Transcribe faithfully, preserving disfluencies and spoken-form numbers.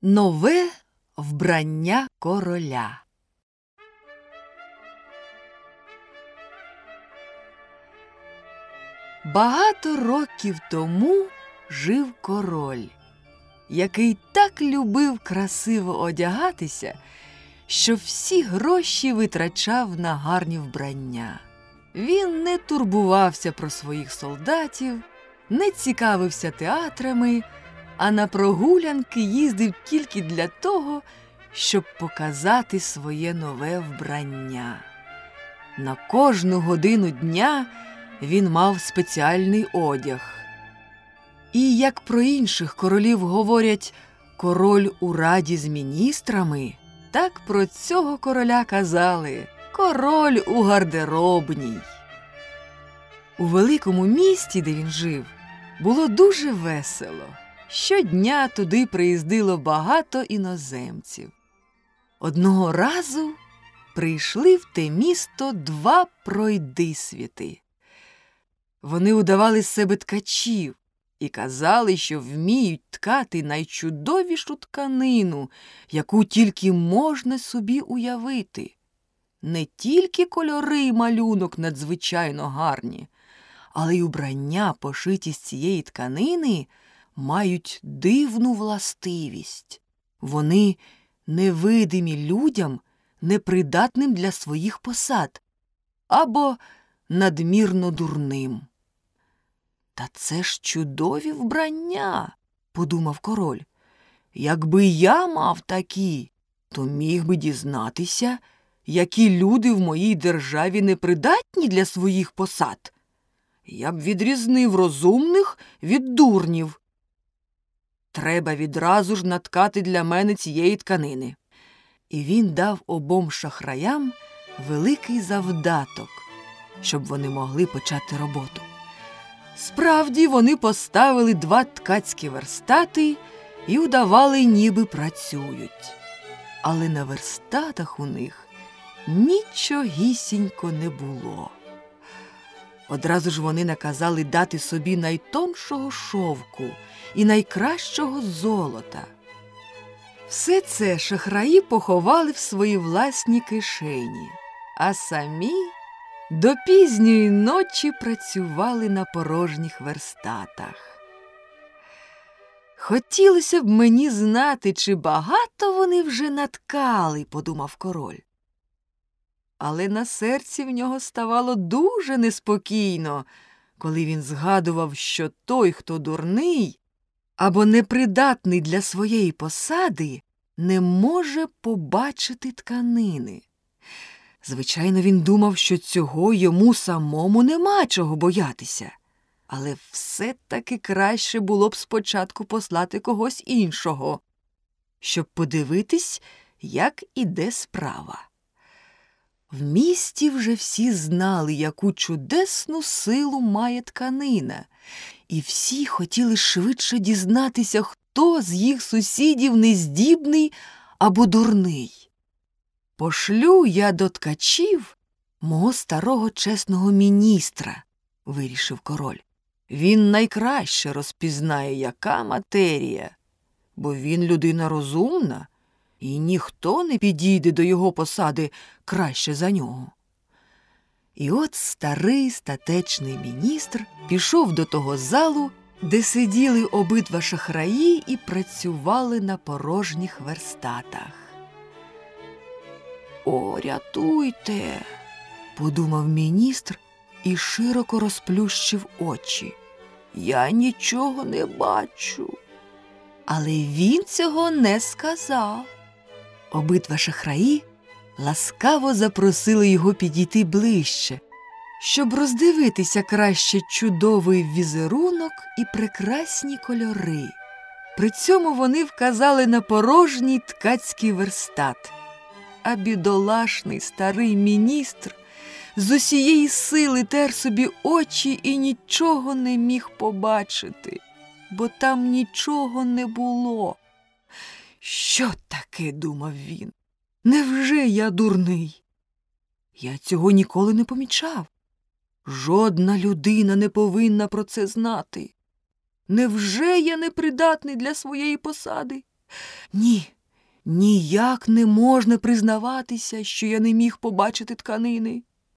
Нове вбрання короля. Багато років тому жив король, який так любив красиво одягатися, що всі гроші витрачав на гарні вбрання. Він не турбувався про своїх солдатів, не цікавився театрами, а на прогулянки їздив тільки для того, щоб показати своє нове вбрання. На кожну годину дня він мав спеціальний одяг. І як про інших королів говорять «король у раді з міністрами», так про цього короля казали «король у гардеробній». У великому місті, де він жив, було дуже весело. Щодня туди приїздило багато іноземців. Одного разу прийшли в те місто два пройдисвіти. Вони удавали з себе ткачів і казали, що вміють ткати найчудовішу тканину, яку тільки можна собі уявити. Не тільки кольори й малюнок надзвичайно гарні, але й убрання, пошиті з цієї тканини, мають дивну властивість. Вони невидимі людям, непридатним для своїх посад, або надмірно дурним. «Та це ж чудові вбрання», – подумав король. «Якби я мав такі, то міг би дізнатися, які люди в моїй державі непридатні для своїх посад. Я б відрізнив розумних від дурнів. Треба відразу ж наткати для мене цієї тканини». І він дав обом шахраям великий завдаток, щоб вони могли почати роботу. Справді, вони поставили два ткацькі верстати і удавали, ніби працюють. Але на верстатах у них нічогісінько не було. Одразу ж вони наказали дати собі найтоншого шовку і найкращого золота. Все це шахраї поховали в свої власні кишені, а самі до пізньої ночі працювали на порожніх верстатах. «Хотілося б мені знати, чи багато вони вже наткали», – подумав король. Але на серці в нього ставало дуже неспокійно, коли він згадував, що той, хто дурний або непридатний для своєї посади, не може побачити тканини. Звичайно, він думав, що цього йому самому нема чого боятися. Але все-таки краще було б спочатку послати когось іншого, щоб подивитись, як іде справа. В місті вже всі знали, яку чудесну силу має тканина, і всі хотіли швидше дізнатися, хто з їх сусідів нездібний або дурний. «Пошлю я до ткачів мого старого чесного міністра», – вирішив король. «Він найкраще розпізнає, яка матерія, бо він людина розумна, і ніхто не підійде до його посади краще за нього». І от старий статечний міністр пішов до того залу, де сиділи обидва шахраї і працювали на порожніх верстатах. «О, рятуйте!» – подумав міністр і широко розплющив очі. «Я нічого не бачу». Але він цього не сказав. Обидва шахраї ласкаво запросили його підійти ближче, щоб роздивитися краще чудовий візерунок і прекрасні кольори. При цьому вони вказали на порожній ткацький верстат. А бідолашний старий міністр з усієї сили тер собі очі і нічого не міг побачити, бо там нічого не було. «Що таке?» – думав він. «Невже я дурний? Я цього ніколи не помічав. Жодна людина не повинна про це знати. Невже я непридатний для своєї посади? Ні, ніяк не можна признаватися, що я не міг побачити тканини.